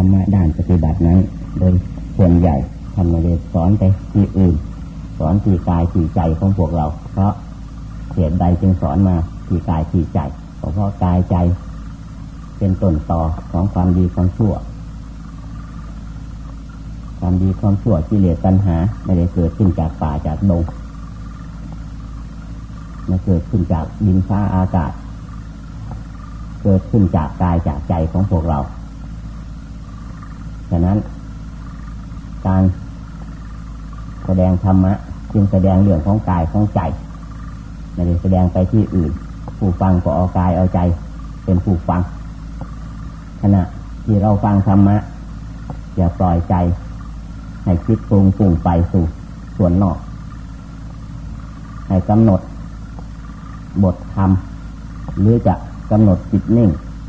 รมะด้านปฏิบัตินั้นโดยส่วนใหญ่ท่านไม่ได้สอนไปที่อื่นสอนที่กายที่ใจของพวกเราเพราะเหตุใดจึงสอนมาที่กายที่ใจเพราะกายใจเป็นต้นตอของความดีความชั่วความดีความชั่วกิเลสตัณหาไม่ได้เกิดขึ้นจากป่าจากดงไม่เกิดขึ้นจากดินฟ้าอากาศเกิดขึ้นจากกายจากใจของพวกเราฉะนั้นการแสดงธรรมะจึงแสดงเรื่องของกายของใจไม่ได้แสดงไปที่อื่นผู้ฟังก็เอากายเอาใจเป็นผู้ฟังขณะที่เราฟังธรรมะอย่าปล่อยใจให้คิดปรุงไปสู่ส่วนนอกให้กำหนดบทธรรมหรือจะกำหนดจิตนิ่ง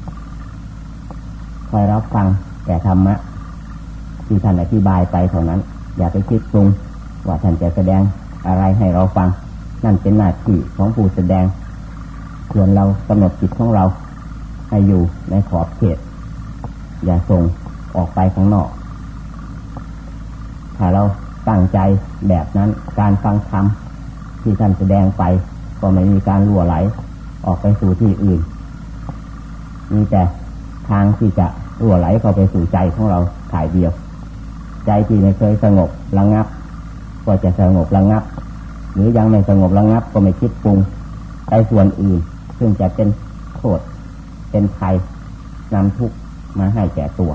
คอยรับฟังแต่ธรรมะที่ท่านอธิบายไปเท่านั้นอย่าไปคิดปรุงว่าท่านจะแสดงอะไรให้เราฟังนั่นเป็นหน้าที่ของผู้แสดงส่วนเรากำหนดจิตของเราให้อยู่ในขอบเขตอย่าส่งออกไปข้างนอกถ้าเราตั้งใจแบบนั้นการฟังธรรมที่ท่านแสดงไปก็ไม่มีการรั่วไหลออกไปสู่ที่อื่นมีแต่ทางที่จะรั่วไหลเข้าไปสู่ใจของเราถ่ายเดียวใจที่ไม่เคยสงบระงับก็จะสงบระงับหรือยังไม่สงบระงับก็ไม่คิดปรุงไปส่วนอื่นซึ่งจะเป็นโทษเป็นภัยนำทุกข์มาให้แก่ตัว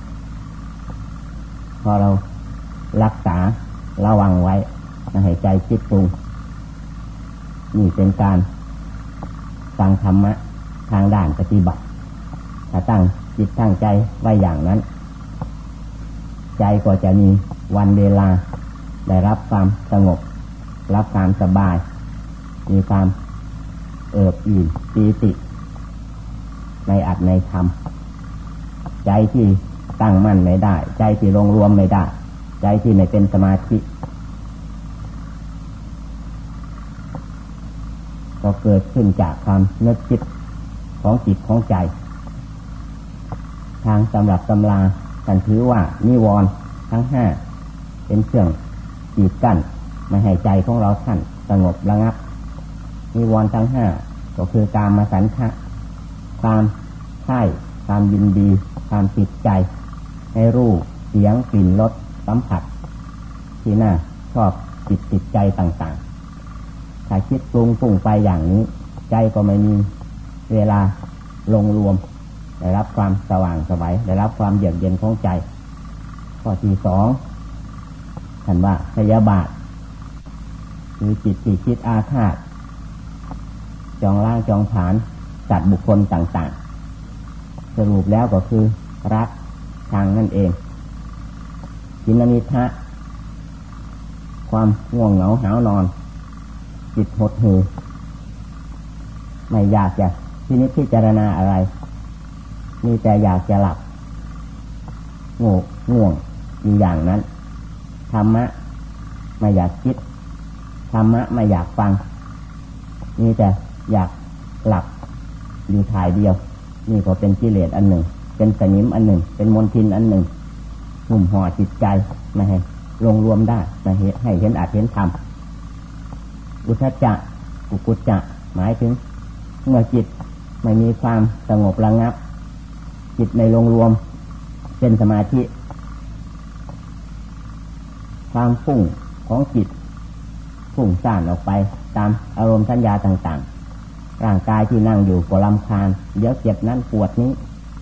พอเรารักษาระวังไว้ไม่ให้ใจคิดปรุงนี่เป็นการฟังธรรมะทางด้านปฏิบัติถ้าตั้งจิตตั้งใจไว้อย่างนั้นใจก็จะมีวันเวลาได้รับความสงบรับความสบายมีความเอิบอิ่มปีติในอัตในธรรมใจที่ตั้งมั่นไม่ได้ใจที่ลงรวมไม่ได้ใจที่ไม่เป็นสมาธิก็เกิดขึ้นจากความนึกคิดของจิตของใจทางตำรับตำราท่านถือว่านิวรณ์ทั้งห้าเป็นเครื่องกีดกั้นไม่ให้ใจของเราท่านสงบระงับนิวรณ์ทั้งห้าก็คือกามฉันทะความใคร่ความยินดีความติดใจให้รูปเสียงกลิ่นรสสัมผัสที่น่าชอบติดใจต่างๆถ้าคิดปรุงไปอย่างนี้ใจก็ไม่มีเวลาลงรวมได้รับความสว่างไสวได้รับความเยือกเย็นของใจข้อที่สองท่านว่าพยาบาทคือจิตที่คิดอาฆาตจองล้างจองผลาญสัตว์บุคคลต่างๆสรุปแล้วก็คือรักทางนั่นเองจินนิทะความง่วงเหงาหาวนอนจิตหดหู่ไม่อยากจะพิจารณาอะไรมีแต่อยากจะหลับง่วงอยู่อย่างนั้นธรรมะไม่อยากคิดธรรมะไม่อยากฟังมีแต่อยากหลับอยู่ถ่ายเดียวนี่ก็เป็นกิเลสอันหนึ่งเป็นสนิมอันหนึ่งเป็นมลทินอันหนึ่งหุ่มห่อจิตใจไม่ให้ลงรวมได้ไม่ให้เห็นอาจเห็นธรรมอุทธัจจะกุกุจจะหมายถึงเมื่อจิตไม่มีความสงบระงับจิตในลงรวมเป็นสมาธิความฟุ้งของจิตฟุ้งซ่านออกไปตามอารมณ์สัญญาต่างๆร่างกายที่นั่งอยู่ก็รำคาญเดี๋ยวเจ็บนั้นปวดนี้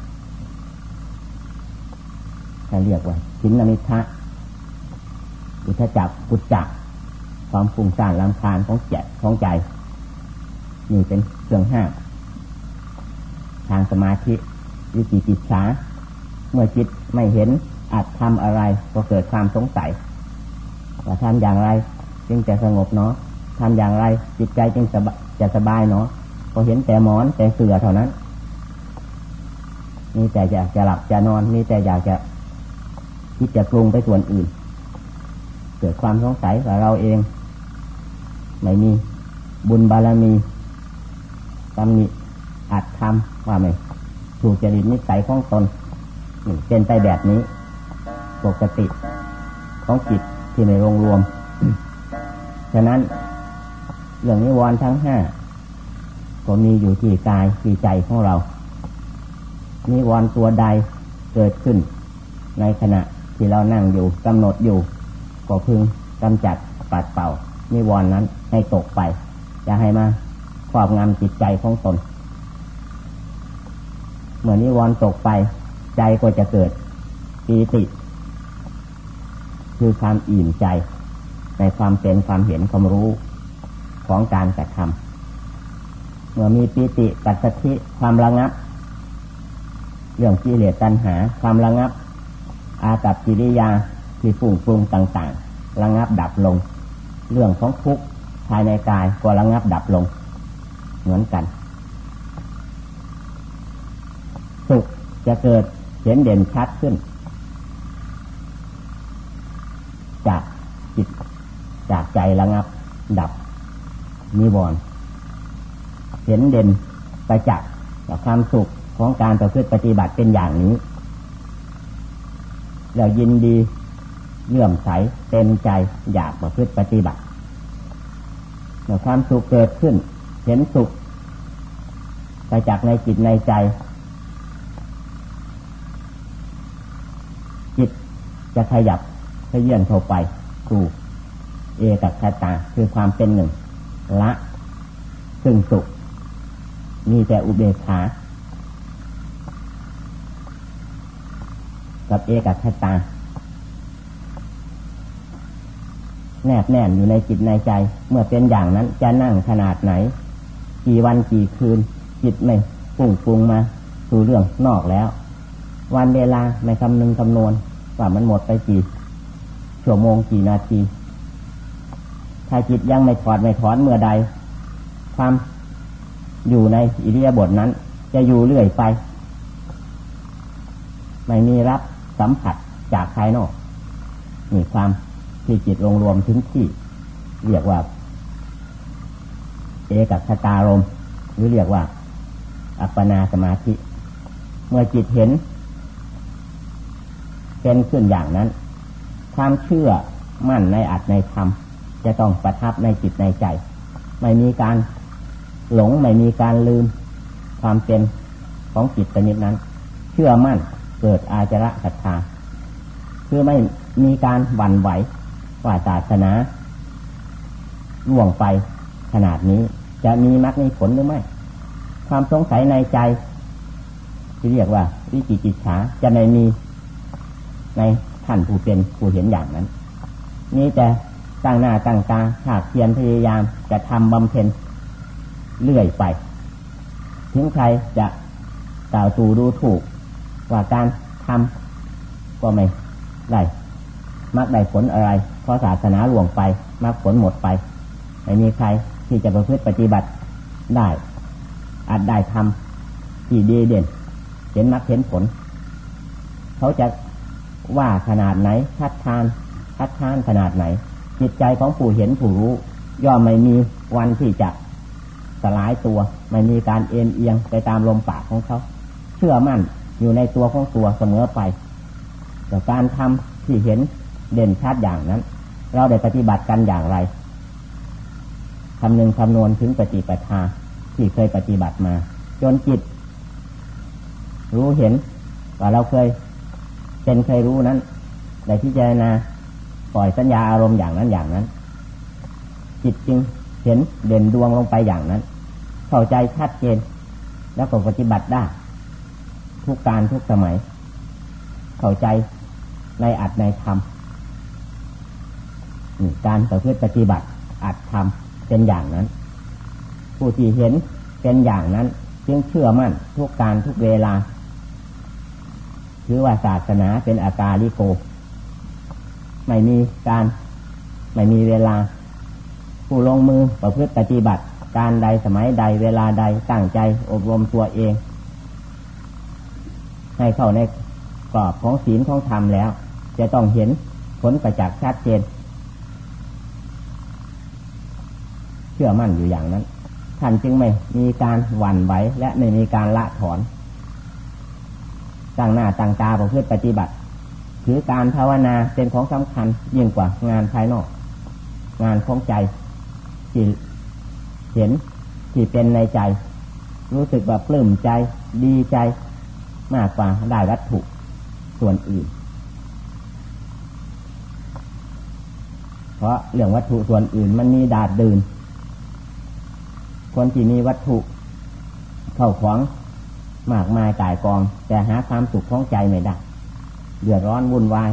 จะเรียกว่าฉินนมิทะอุทธัจจะกุจจะความฟุ้งซ่านรำคาญของใจนี่เป็นเครื่องห้ามทางสมาธิวิจิกิจฉาเมื่อจิตไม่เห็นอาจทำอะไรก็เกิดความสงสัยว่าทำอย่างไรจึงจะสงบเนาะทำอย่างไรจิตใจจึงจะสบายเนาะก็เห็นแต่หมอนแต่เสื่อเท่านั้นมีแต่อยากจะหลับจะนอนมีแต่อยากจะคิดจะปรุงไปส่วนอื่นเกิดความสงสัยว่าเราเองไม่มีบุญบารมีตำหนิอาจทำว่าไม่ถูกจริตนิสัยของตนเป็นไปแบบนี้ปกติของจิตที่ในรวมฉะนั้นเรื่องนิวรณ์ทั้งห้าก็มีอยู่ที่กายที่ใจของเรานิวรณ์ตัวใดเกิดขึ้นในขณะที่เรานั่งอยู่กำหนดอยู่ก็พึงกำจัดปัดเป่านิวรณ์นั้นให้ตกไปอย่าให้มาครอบงำจิตใจของตนเมื่อนิวรณ์ตกไปใจก็จะเกิดปีติคือความอิ่มใจในความเป็นความเห็นความรู้ของการกระทำเมื่อมีปีติปัสสัทธิความระงับเรื่องกิเลสตัณหาความระงับอากัปกิริยาที่ฟุ้งปรุงต่างๆระงับดับลงเรื่องของทุกข์ภายในกายก็ระงับดับลงเหมือนกันสุขจะเกิดเห็นเด่นชัดขึ้นจากจิตจากใจระงับดับนิวรณ์เห็นเด่นประจักษ์กับความสุขของการประพฤติปฏิบัติเป็นอย่างนี้แล้วยินดีเลื่อมใสเต็มใจอยากประพฤติปฏิบัติเมื่อความสุขเกิดขึ้นเห็นสุขประจักษ์ในจิตในใจจิตจะขยับขยื่นเข้าไปสู่เอกัคคตาคือความเป็นหนึ่งละซึ่งสุขมีแต่อุเบกขากับเอกัคคตาแนบแน่นอยู่ในจิตในใจเมื่อเป็นอย่างนั้นจะนั่งขนาดไหนกี่วันกี่คืนจิตไม่ฟุ้งปรุงมาสู่เรื่องนอกแล้ววันเวลาไม่คำนึงคำนวณว่ามันหมดไปกี่ชั่วโมงกี่นาทีถ้าจิตยังไม่ถอดไม่ถอนเมื่อใดความอยู่ในอิริยาบถนั้นจะอยู่เรื่อยไปไม่มีรับสัมผัสจากภายนอกมีความที่จิตรวมถึงที่เรียกว่าเอกัคคตารมณ์หรือเรียกว่าอัปปนาสมาธิเมื่อจิตเห็นเป็นขึ้นอย่างนั้นความเชื่อมั่นในอัตในธรรมจะต้องประทับในจิตในใจไม่มีการหลงไม่มีการลืมความเป็นของจิตชนิดนั้นเชื่อมั่นเกิดอาจาระศรัทธาคือไม่มีการหวั่นไหวว่าศาสนาล่วงไปขนาดนี้จะมีมรรคมีผลหรือไม่ความสงสัยในใจที่เรียกว่าวิจิกิจฉาจะไม่มีในท่านผู้เป็นผู้เห็นอย่างนั้นนี่แต่ตั้งหน้าตั้งตาภาคเพียรพยายามจะทำบำเพ็ญเรื่อยไปถึงใครจะกล่าวตู่ดูถูกว่าการทำก็ไม่ได้มรรคได้ผลอะไรเพราะศาสนาล่วงไปมรรคผลหมดไปไม่มีใครที่จะประพฤติปฏิบัติได้อาจได้ทำที่ดีเด่นเห็นมรรคเห็นผลเขาจะว่าขนาดไหนคัดค้านขนาดไหนจิตใจของผู้เห็นผู้รู้ย่อมไม่มีวันที่จะสลายตัวไม่มีการเอ็นเอียงไปตามลมปากของเขาเชื่อมั่นอยู่ในตัวของตัวเสมอไปแต่การทำที่เห็นเด่นชัดอย่างนั้นเราได้ปฏิบัติกันอย่างไรคำนึงคำนวณถึงปฏิปทาที่เคยปฏิบัติมาจนจิตรู้เห็นว่าเราเคยรู้นั้นได้พิจารณาปล่อยสัญญาอารมณ์อย่างนั้นจิตจึงเห็นเด่นดวงลงไปอย่างนั้นเข้าใจชัดเจนแล้วก็ปฏิบัติได้ทุกการทุกสมัยเข้าใจในอัตในธรรมการประพฤติปฏิบัติอัตธรรมเป็นอย่างนั้นผู้ที่เห็นเป็นอย่างนั้นจึงเชื่อมั่นทุกการทุกเวลาถือว่าศาสนาเป็นอากาลิโกไม่มีเวลาผู้ลงมือประพฤติปฏิบัติการใดสมัยใดเวลาใดตั้งใจอบรมตัวเองให้เข้าในกรอบของศีลของธรรมแล้วจะต้องเห็นผลประจักษ์ชัดเจนเชื่อมั่นอยู่อย่างนั้นท่านจึงไม่มีการหวั่นไหวและไม่มีการละถอนตั้งหน้าตั้งตาประพฤติปฏิบัติถือการภาวนาเป็นของสำคัญยิ่งกว่างานภายนอกงานของใจที่เห็นที่เป็นในใจรู้สึกแบบปลื้มใจดีใจมากกว่าได้วัตถุส่วนอื่นเพราะเรื่องวัตถุส่วนอื่นมันมีดาดดื่นคนที่มีวัตถุเข้าของมากมายก่ายกองแต่หาความสุขของใจไม่ได้เดือดร้อนวุ่นวาย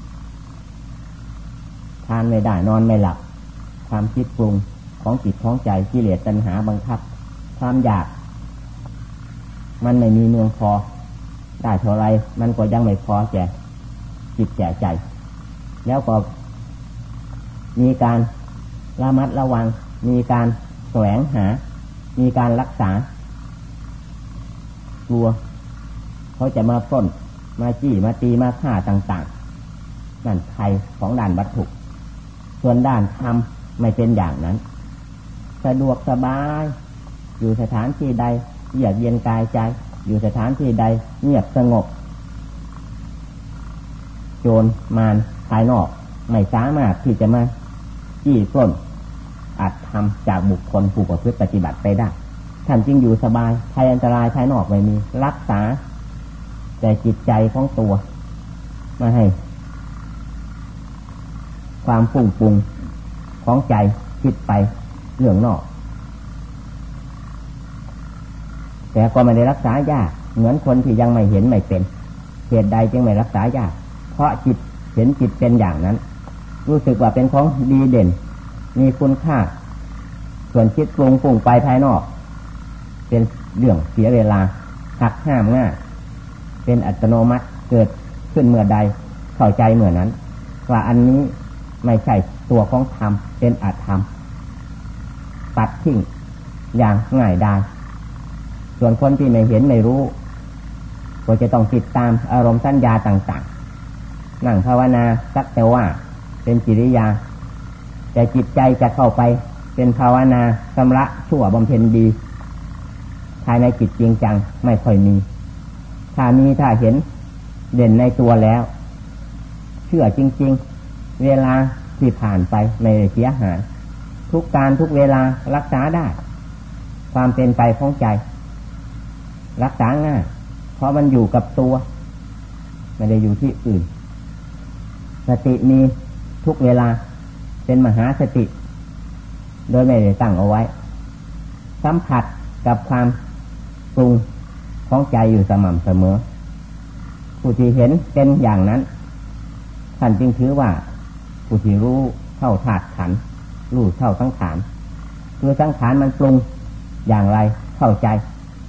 ทานไม่ได้นอนไม่หลับความคิดปรุงของจิตของใจกิเลสตัณหาบังคับความอยากมันไม่มีเมืองพอได้เท่าไรมันก็ยังไม่พอแก่จิตแก่ใจแล้วก็มีการระมัดระวังมีการแสวงหามีการรักษากลัวเขาจะมาปล้นมาจี้มาตีมาฆ่าต่างๆนั่นภัยของด้านวัตถุส่วนด้านธรรมไม่เป็นอย่างนั้นสะดวกสบายอยู่สถานที่ใดเยือกเย็นกายใจอยู่สถานที่ใดเงียบสงบโจรมารภายนอกไม่สามารถที่จะมาจี้ปล้นอาจทำจากบุคคลผู้ประพฤติปฏิบัติไปได้ท่านจึงอยู่สบายภัยอันตรายภายนอกไม่มีรักษาแต่จิตใจของตัวไม่ให้ความฟุ้งปรุงของใจคิดไปเรื่องนอกแต่ก็ไม่ได้รักษายากเหมือนคนที่ยังไม่เห็นไม่เป็นเหตุใดจึงไม่รักษายากเพราะจิตเห็นจิตเป็นอย่างนั้นรู้สึกว่าเป็นของดีเด่นมีคุณค่าส่วนคิดปรุงฟุ้งไปภายนอกเป็นเรื่องเสียเวลาหักห้ามง่ายเป็นอัตโนมัติเกิดขึ้นเมื่อใดเข้าใจเมื่อนั้นว่าอันนี้ไม่ใช่ตัวของธรรมเป็นอธรรมตัดทิ้งอย่างง่ายได้ส่วนคนที่ไม่เห็นไม่รู้ก็จะต้องติดตามอารมณ์สัญญาต่างๆนั่งภาวนาสักแต่ว่าเป็นกิริยาแต่จิตใจจะเข้าไปเป็นภาวนาชำระชั่วบำเพ็ญดีภายในจิตจริงจังไม่ค่อยมีถ้าเห็นเด่นในตัวแล้วเชื่อจริงๆเวลาที่ผ่านไปไม่เสียหายทุกการทุกเวลารักษาได้ความเป็นไปของใจรักษาง่ายเพราะมันอยู่กับตัวไม่ได้อยู่ที่อื่นสติมีทุกเวลาเป็นมหาสติโดยไม่ได้ตั้งเอาไว้สัมผัสกับความปรุงของใจอยู่สม่ำเสมอผู้ที่เห็นเป็นอย่างนั้นท่านจึงถือว่าผู้ที่รู้เท่าธาตุขันธ์รู้เท่าสังขารคือสังขารมันปรุงอย่างไรเข้าใจ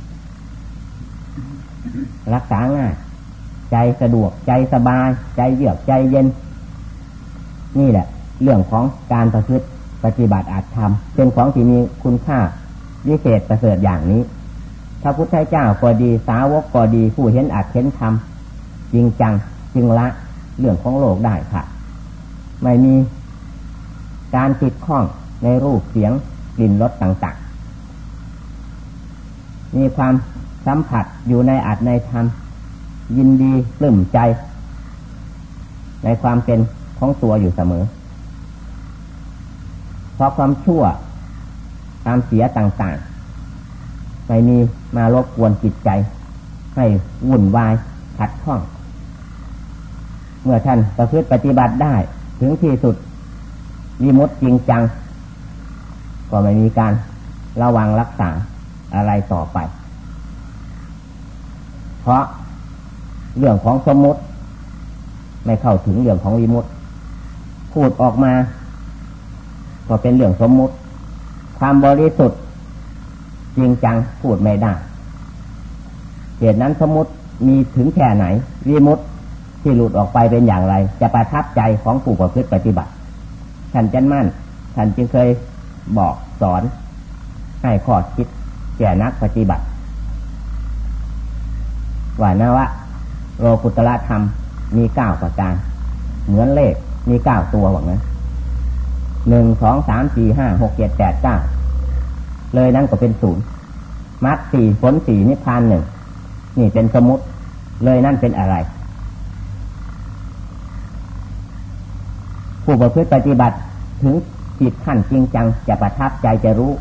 รักษาง่ายใจสะดวกใจสบายใจเยือกใจเย็นนี่แหละเรื่องของการประพฤติปฏิบัติอาจทำเป็นของที่มีคุณค่าวิเศษประเสริฐอย่างนี้พระพุทธเจ้าก็ดีสาวกก็ดีผู้เห็นอาจเห็นธรรมจริงจังจึงละเรื่องของโลกได้ค่ะไม่มีการติดข้องในรูปเสียงกลิ่นรสต่างๆมีความสัมผัสอยู่ในอาจในธรรมยินดีปลื้มใจในความเป็นของตัวอยู่เสมอเพราะความชั่วความเสียต่างๆไม่มีมารบกวนจิตใจให้วุ่นวายขัดข้องเมื่อท่านประพฤติปฏิบัติได้ถึงที่สุดวิมุตติจริงจังก็ไม่มีการระวังรักษาอะไรต่อไปเพราะเรื่องของสมมุติไม่เข้าถึงเรื่องของวิมุตติพูดออกมาก็เป็นเรื่องสมมุติความบริสุทธิ์จริงจังพูดไม่ได้เหตุนั้นสมมุติมีถึงแค่ไหนวิมุตติที่หลุดออกไปเป็นอย่างไรจะประทับใจของผู้ประพฤติปฏิบัติท่านจันมั่นท่านจึงเคยบอกสอนให้ข้อคิดแก่นักปฏิบัติว่านะว่าโลกุตระธรรมมี9ประการเหมือนเลขมี9ตัวว่างั้น1 2 3 4 5 6 7 8 9เลยนั้นก็เป็น0มรรค4ผล4นิพพาน1นี่เป็นสมมุติเลยนั่นเป็นอะไรผู้ประพฤติปฏิบัติถึงจิตขั้นจริงจังจะประทับใจจะรู้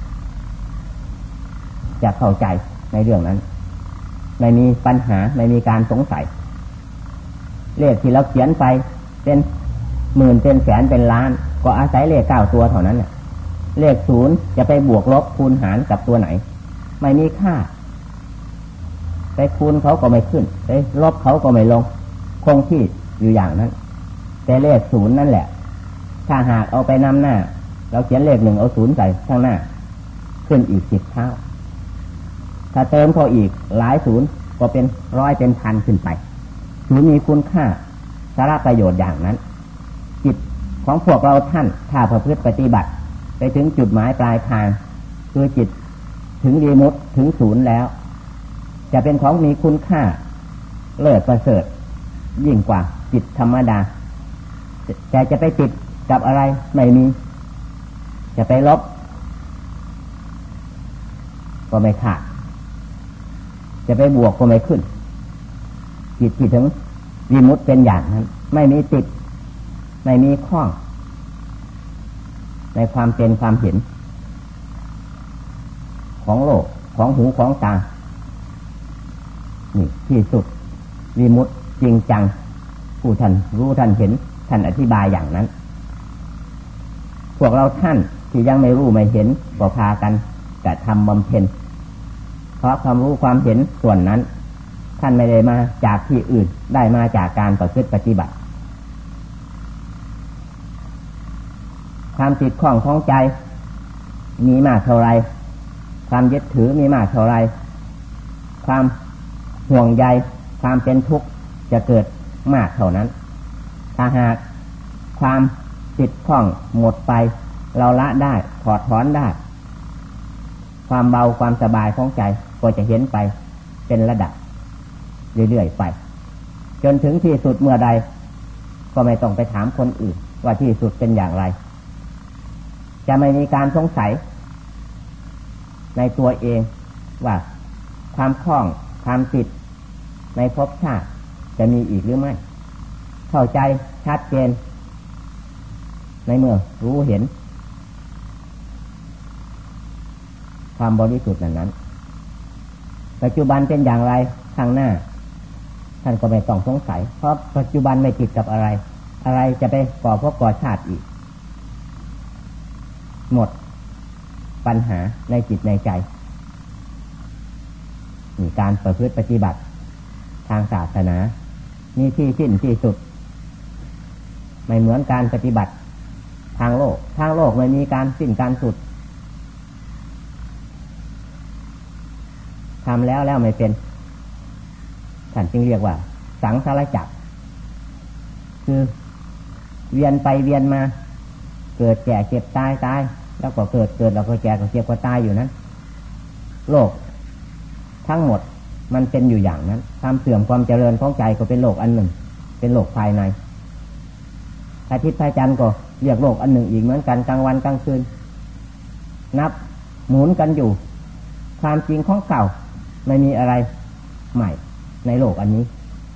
จะเข้าใจในเรื่องนั้นไม่มีปัญหาไม่มีการสงสัยเลขที่เราเขียนไปเป็นหมื่นเป็นแสนเป็นล้านก็อาศัยเลข9ตัวเท่านั้นน่ะเลข0จะไปบวกลบคูณหารกับตัวไหนไม่มีค่าไปคูณเขาก็ไม่ขึ้นไปลบเขาก็ไม่ลงคงที่อยู่อย่างนั้นแต่เลข0นั่นแหละถ้าหากเอาไปนำหน้าเราเขียนเลข1เอา0ใส่ข้างหน้าขึ้นอีก10เท่าถ้าเติมเขาอีกหลาย0ก็เป็น100เป็นพันขึ้นไป0มีคุณค่าสาระประโยชน์อย่างนั้นจิตของพวกเราท่านถ้าประพฤติปฏิบัติไปถึงจุดหมายปลายทางคือจิตถึงวิมุตติถึง0แล้วจะเป็นของมีคุณค่าเลิศประเสริฐยิ่งกว่าจิตธรรมดาแต่จะไปติดกับอะไรไม่มีจะไปลบก็ไม่ขาดจะไปบวกก็ไม่ขึ้นจิตที่ถึงวิมุตติเป็นอย่างนั้นไม่มีติดไม่มีข้องในความเป็นความเห็นของโลกของหูของตานี่ที่สุดวิมุตติจริงจังผู้ท่านรู้ท่านเห็นท่านอธิบายอย่างนั้นพวกเราท่านที่ยังไม่รู้ไม่เห็นก็พากันกระทำบำเพ็ญเพราะความรู้ความเห็นส่วนนั้นท่านไม่ได้มาจากที่อื่นได้มาจากการประพฤติปฏิบัติความติดข้องของใจมีมากเท่าไรความยึดถือมีมากเท่าไรความห่วงใยความเป็นทุกข์จะเกิดมากเท่านั้นถ้าหากความติดข้องหมดไปเราละได้ถอดถอนได้ความเบาความสบายของใจก็จะเห็นไปเป็นระดับเรื่อยๆไปจนถึงที่สุดเมื่อใดก็ไม่ต้องไปถามคนอื่นว่าที่สุดเป็นอย่างไรจะไม่มีการสงสัยในตัวเองว่าความคล้องความติดในภพชาติจะมีอีกหรือไม่เข้าใจชัดเจนในเมื่อรู้เห็นความบริสุทธิ์นั้นปัจจุบันเป็นอย่างไรข้างหน้าท่านก็ไม่ต้องสงสัยเพราะปัจจุบันไม่ติดกับอะไรอะไรจะไปก่อภพก่อชาติอีกหมดปัญหาในจิตในใจมีการประพฤติปฏิบัติทางศาสนามีที่สิ้นที่สุดไม่เหมือนการปฏิบัติทางโลกไม่มีการสิ้นการสุดทำแล้วไม่เป็นท่านจึงเรียกว่าสังสารวัฏคือเวียนไปเวียนมาเกิดแก่เจ็บตายแล้วก็เกิดแล้วก็แก่ก็เจ็บก็ตายอยู่นั้นโลกทั้งหมดมันเป็นอยู่อย่างนั้นความเสื่อมความเจริญของใจก็เป็นโลกอันหนึ่งเป็นโลกภายในอาทิตย์พระจันทร์ก็เรียกโลกอันหนึ่งอีกเหมือนกันกลางวันกลางคืนนับหมุนกันอยู่ความจริงของเก่าไม่มีอะไรใหม่ในโลกอันนี้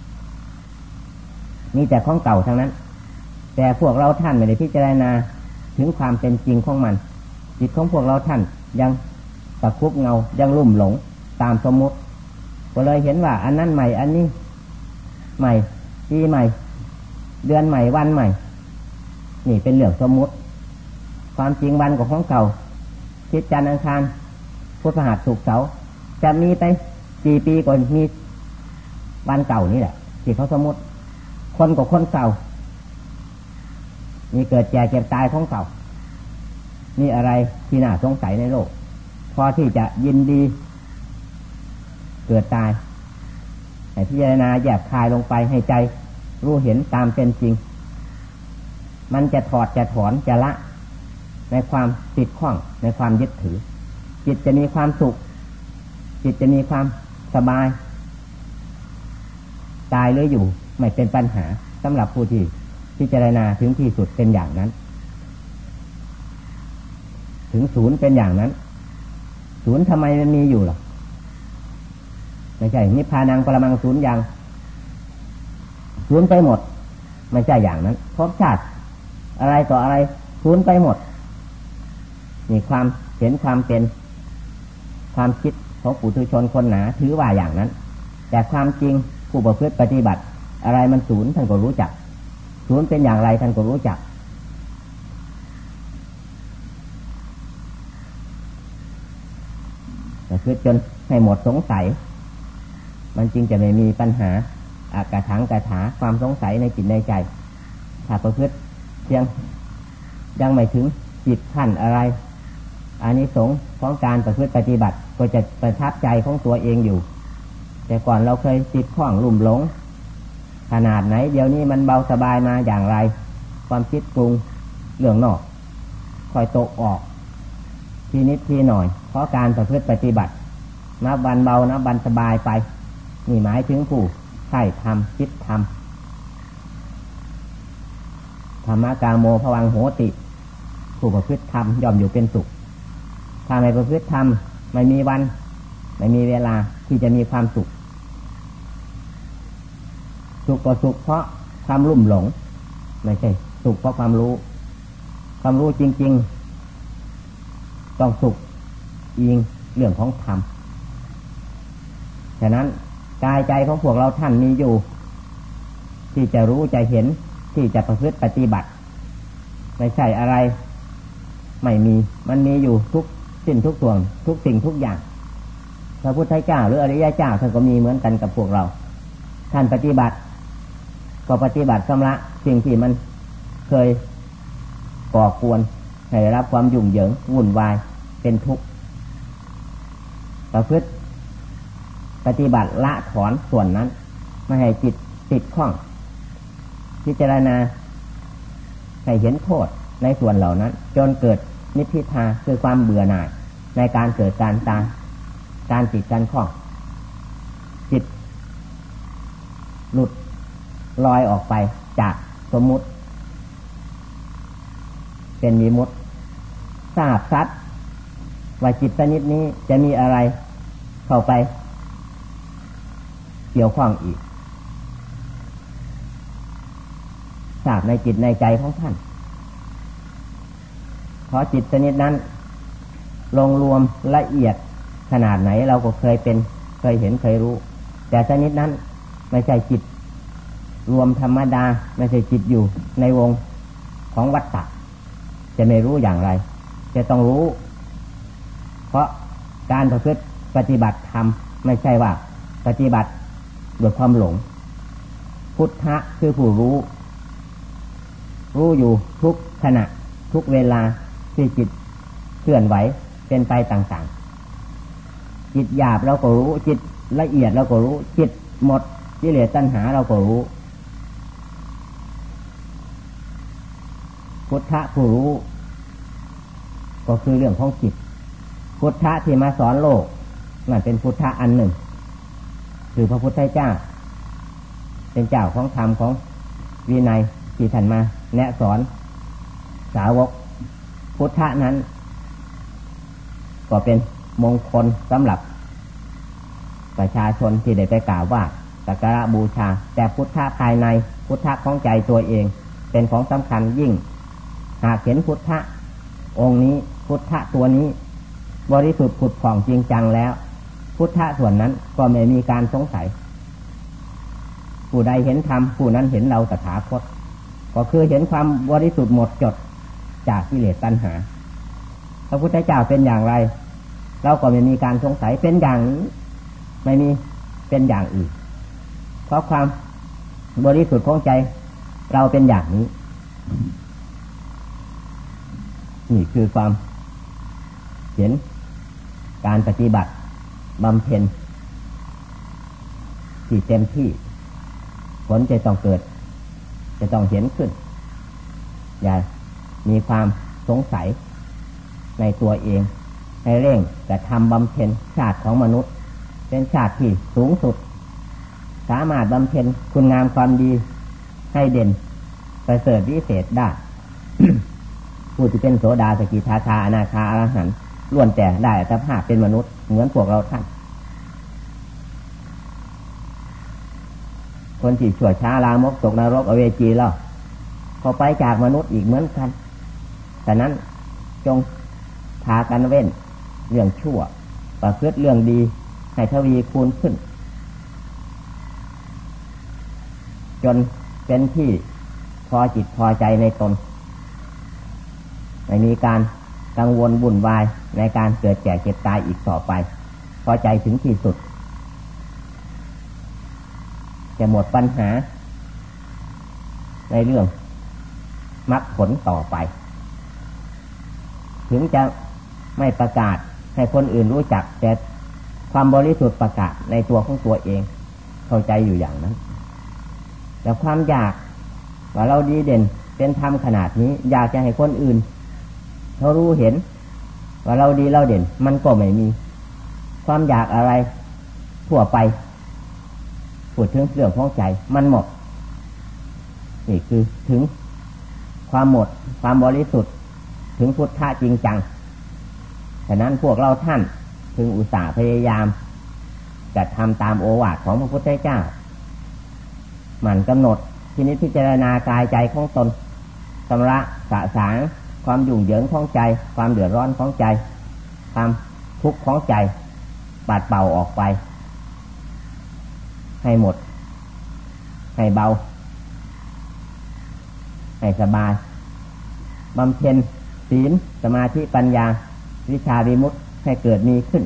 มีแต่ของเก่าทั้งนั้นแต่พวกเราท่านไม่ได้พิจารณาถึงความเป็นจริงของมันจิตของพวกเราท่านยังตะคุบเงายังลุ่มหลงตามสมมติก็เลยเห็นว่าอันนั้นใหม่อันนี้ใหม่ปีใหม่เดือนใหม่วันใหม่นี่เป็นเรื่องสมมติความจริงวันของเก่าทิศจันทร์อังคารพุธพฤหัสศุกร์เสาร์จะมีไปกี่ปีก่อนมีวันเก่านี่แหละที่เขาสมมติคนกับคนเก่ามีเกิดแก่เจ็บตายของเก่านี่อะไรที่น่าสงสัยในโลกพอที่จะยินดีเกิดตายให้พิจารณาแยกคายลงไปให้ใจรู้เห็นตามเป็นจริงมันจะถอดจะถอนจะละในความติดข้องในความยึดถือจิตจะมีความสุขจิตจะมีความสบายตายหรืออยู่ไม่เป็นปัญหาสำหรับผู้ที่พิจารณาถึงที่สุดเป็นอย่างนั้นถึงศูนย์เป็นอย่างนั้นศูนย์ทำไมมันมีอยู่หรอไม่ใช่นิพพานังปรมังศูนย์อย่างสูญไปหมดไม่ใช่อย่างนั้นภพชาติอะไรต่ออะไรสูญไปหมดมีความเห็นความเป็นความคิดของปุถุชนคนหนาถือว่าอย่างนั้นแต่ความจริงผู้ประพฤติปฏิบัติอะไรมันสูญท่านก็รู้จักสูญเป็นอย่างไรท่านก็รู้จักประพฤติจนให้หมดสงสัยมันจริงจะไม่มีปัญหากระถังกระถาความสงสัยในจิตในใจถ้าประพฤติยังไม่ถึงจิตขั้นอะไรอานิสงส์ของการประพฤติปฏิบัติก็จะประทับใจของตัวเองอยู่แต่ก่อนเราเคยติดข้องลุ่มหลงขนาดไหนเดี๋ยวนี้มันเบาสบายมาอย่างไรความคิดปรุงเรื่องนอกค่อยโตออกทีนิดทีหน่อยเพราะการประพฤติปฏิบัตินับวันเบานับวันสบายไปนี่หมายถึงผู้ใช่ทำคิดทำธรรมะกาโมภวังโหติผู้ประพฤติธรรมย่อมอยู่เป็นสุขถ้าไม่ประพฤติธรรมไม่มีวันไม่มีเวลาที่จะมีความสุขสุขก็สุขเพราะความลุ่มหลงไม่ใช่สุขเพราะความรู้จริงๆต้องสุขอิงเรื่องของธรรมฉะนั้นกายใจของพวกเราท่านมีอยู่ที่จะรู้จะเห็นที่จะประพฤติปฏิบัติไม่ใช่อะไรไม่มีมันมีอยู่ทุกสิ้นทุกส่วนทุกสิ่งทุกอย่างพระพุทธเจ้าหรืออริยเจ้าท่านก็มีเหมือนกันกับพวกเราท่านปฏิบัติก็ปฏิบัติชำระสิ่งที่มันเคยก่อกวนให้รับความยุ่งเหยิงวุ่นวายเป็นทุกข์ประพฤติปฏิบัติละถอนส่วนนั้นไม่ให้จิตติดข้องพิจารณาให้เห็นโทษในส่วนเหล่านั้นจนเกิดนิพพิทาคือความเบื่อหน่ายในการเกิดการตายการติดการข้องจิตหลุดลอยออกไปจากสมมุติเป็นวิมุตติทราบชัดว่าจิตชนิดนี้จะมีอะไรเข้าไปเกี่ยวข้องอีกทราบในจิตในใจของท่านเพราะจิตชนิดนั้นลงรวมละเอียดขนาดไหนเราก็เคยเป็นเคยเห็นเคยรู้แต่ชนิดนั้นไม่ใช่จิตรวมธรรมดาไม่ใช่จิตอยู่ในวงของวัฏฏะจะไม่รู้อย่างไรจะต้องรู้เพราะการประพฤติปฏิบัติธรรมไม่ใช่ว่าปฏิบัติด้วยความหลงพุทธะคือผู้รู้อยู่ทุกขณะทุกเวลาที่จิตเคลื่อนไหวเป็นไปต่างๆจิตหยาบเราก็รู้จิตละเอียดเราก็รู้จิตหมดกิเลสตัณหาเราก็รู้พุทธะผู้รู้ก็คือเรื่องของจิตพุทธะที่มาสอนโลกนั่นเป็นพุทธะอันหนึ่งคือพระพุทธเจ้าเป็นเจ้าของธรรมของวินัยที่ท่านมาแนะสอนสาวกพุทธะนั้นก็เป็นมงคลสำหรับประชาชนที่ได้ไปกล่าวว่าสักการะบูชาแต่พุทธะภายในพุทธะของใจตัวเองเป็นของสำคัญยิ่งหากเห็นพุทธะองค์นี้พุทธะตัวนี้บริสุทธิ์ผุดผ่องจริงจังแล้วพุทธะส่วนนั้นก็ไม่มีการสงสัยผู้ใดเห็นธรรมผู้นั้นเห็นเราตถาคตก็คือเห็นความบริสุทธิ์หมดจดจากกิเลสตัณหาพระพุทธเจ้าเป็นอย่างไรเราก็ไม่มีการสงสัยเป็นอย่างนี้ไม่มีเป็นอย่างอื่นเพราะความบริสุทธิ์ของใจเราเป็นอย่างนี้นี่คือความเห็นการปฏิบัติบำเพ็ญที่เต็มที่ผลจะต้องเกิดจะต้องเห็นขึ้นอย่ามีความสงสัยในตัวเองให้เร่งแต่ทำบำเพ็ญชาติของมนุษย์เป็นชาติที่สูงสุดสามารถบำเพ็ญคุณงามความดีให้เด่นประเสริฐวิเศษได้ ผู้ที่เป็นโสดาสกิทาคาอนาคาอรหันต์ล้วนแต่ได้อัตภาพเป็นมนุษย์เหมือนพวกเราท่านคนที่ชั่วช้าลามกตกนรกอเวจีแล้วเขาไปจากมนุษย์อีกเหมือนกันฉะนั้นจงพากันเว้นเรื่องชั่วประพฤติเรื่องดีให้ทวีคูณขึ้นจนเป็นที่พอจิตพอใจในตนไม่มีการกังวลวุ่นวายในการเกิดแก่เจ็บตายอีกต่อไปพอใจถึงที่สุดจะหมดปัญหาในเรื่องมรรคผลต่อไปถึงจะไม่ประกาศให้คนอื่นรู้จักแต่ความบริสุทธิ์ประกาศในตัวของตัวเองเข้าใจอยู่อย่างนั้นแต่ความอยากว่าเราดีเด่นเป็นธรรมขนาดนี้อยากจะให้คนอื่นเขารู้เห็นว่าเราดีเราเด่นมันก็ไม่มีความอยากอะไรทั่วไปพูดถึงเรื่องของใจมันหมดนี่คือถึงความหมดความบริสุทธิ์ถึงพุทธะจริงจังฉะนั้นพวกเราท่านพึงอุตส่าห์พยายามจะทำตามโอวาทของพระพุทธเจ้าหมั่นกำหนดพินิจพิจารณากายใจของตนชำระสะสางความยุ่งเหยิงของใจความเดือดร้อนของใจความทุกข์ของใจปัดเป่าออกไปให้หมดให้เบาให้สบายบำเพ็ญศีลสมาธิปัญญาวิชาวิมุตติให้เกิดมีขึ้น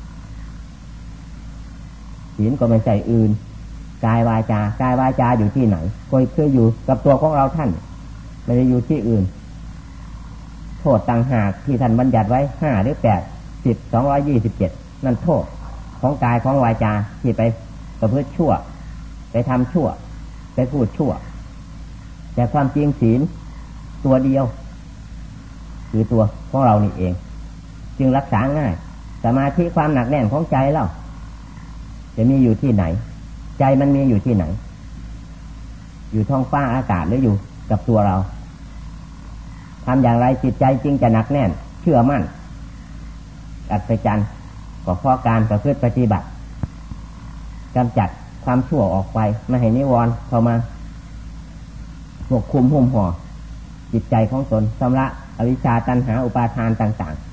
ศีลก็ไม่ใช่อื่นกายวาจากายวาจาอยู่ที่ไหนก็คืออยู่กับตัวของเราท่านไม่ได้อยู่ที่อื่นโทษต่างหากที่ท่านบัญญัติไว้5หรือ8 10 227นั่นโทษของกายของวาจาที่ไปประพฤติชั่วไปทำชั่วไปพูดชั่วแต่ความจริงศีลตัวเดียวคือตัวของเรานี่เองจึงรักษาง่ายสมาธิความหนักแน่นของใจเราจะมีอยู่ที่ไหนใจมันมีอยู่ที่ไหนอยู่ท้องฟ้าอากาศหรืออยู่กับตัวเราทำอย่างไรจิตใจจึงจะหนักแน่นเชื่อมั่นอัศจรรย์ก็เพราะการประพฤติปฏิบัติกำจัดความชั่วออกไปไม่ให้นิวรณ์เข้ามาควบคุมหุ้มห่อจิตใจของตนชำระอวิชชาตัณหาอุปาทานต่าง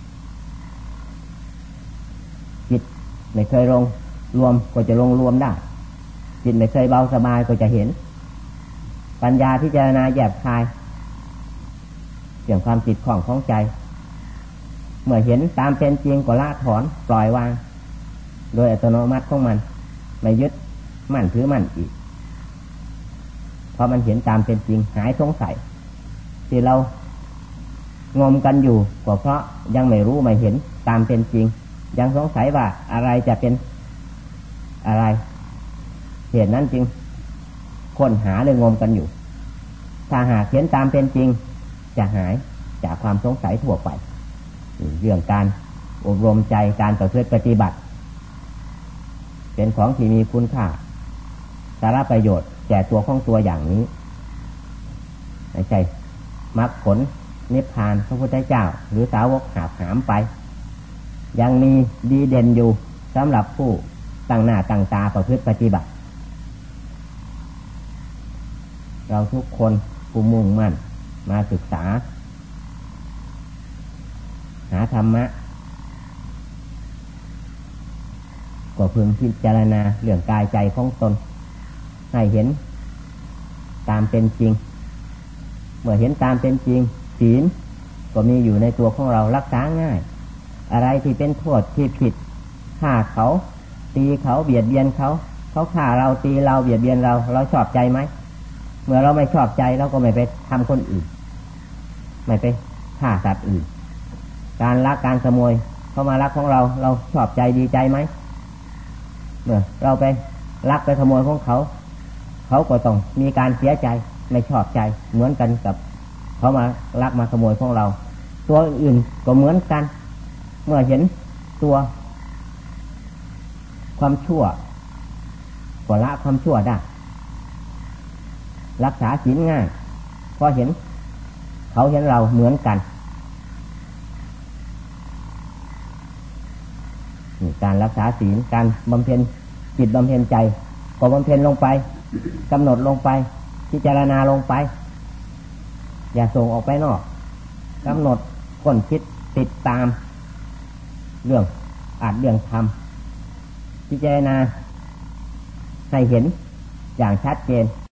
ๆจิตไม่เคยลงรวมก็จะลงรวมได้จิตไม่เคยเบาสบายก็จะเห็นปัญญาพิจารณาแยบคายเรื่องความจิตของของใจเมื่อเห็นตามเป็นจริงก็ละถอนปล่อยวางโดยอัตโนมัติของมันไม่ยึดมั่นถือมั่นอีกพอมันเห็นตามเป็นจริงหายสงสัยที่เรางมกันอยู่ก็เพราะยังไม่รู้ไม่เห็นตามเป็นจริงยังสงสัยว่าอะไรจะเป็นอะไรเหตุนั้นจึงค้นหาเลยงมกันอยู่ถ้าหากเห็นตามเป็นจริงจะหายจากความสงสัยทั่วไปเรื่องการอบรมใจการประพฤติปฏิบัติเป็นของที่มีคุณค่าสาระประโยชน์แก่ตัวของตัวอย่างนี้ไม่ใช่มรรคผลนิพพานพระพุทธเจ้าหรือสาวกหาบหามไปยังมีดีเด่นอยู่สำหรับผู้ตั้งหน้าตั้งตาประพฤติปฏิบัติเราทุกคนผู้มุ่งมั่นมาศึกษาหาธรรมะก็พึงพิจารณาเรื่องกายใจของตนให้เห็นตามเป็นจริงเมื่อเห็นตามเป็นจริงศีลก็มีอยู่ในตัวของเรารักษาง่ายอะไรที่เป็นโทษที่ผิดฆ่าเขาตีเขาเบียดเบียนเขาฆ่าเราตีเราเบียดเบียนเราชอบใจไหมเมื่อเราไม่ชอบใจเราก็ไม่ไปทำคนอื่นไม่ไปฆ่าสัตว์อื่นการลักการขโมยเขามาลักของเราชอบใจดีใจไหมเมื่อเราไปลักไปขโมยของเขาก็ต้องมีการเสียใจไม่ชอบใจเหมือนกันกับเขามาลักมาขโมยของเราตัวอื่นก็เหมือนกันเมื่อเห็นตัวความชั่วก็ละความชั่วได้รักษาศีลง่ายเพราะเห็นเขาเห็นเราเหมือนกันการรักษาศีลการบำเพ็ญจิตบำเพ็ญใจก็บำเพ็ญลงไปกำหนดลงไปพิจารณาลงไปอย่าส่งออกไปนอกกำหนดค้นคิดติดตามเรื่องเรื่องทำพิจารณาให้เห็นอย่างชัดเจน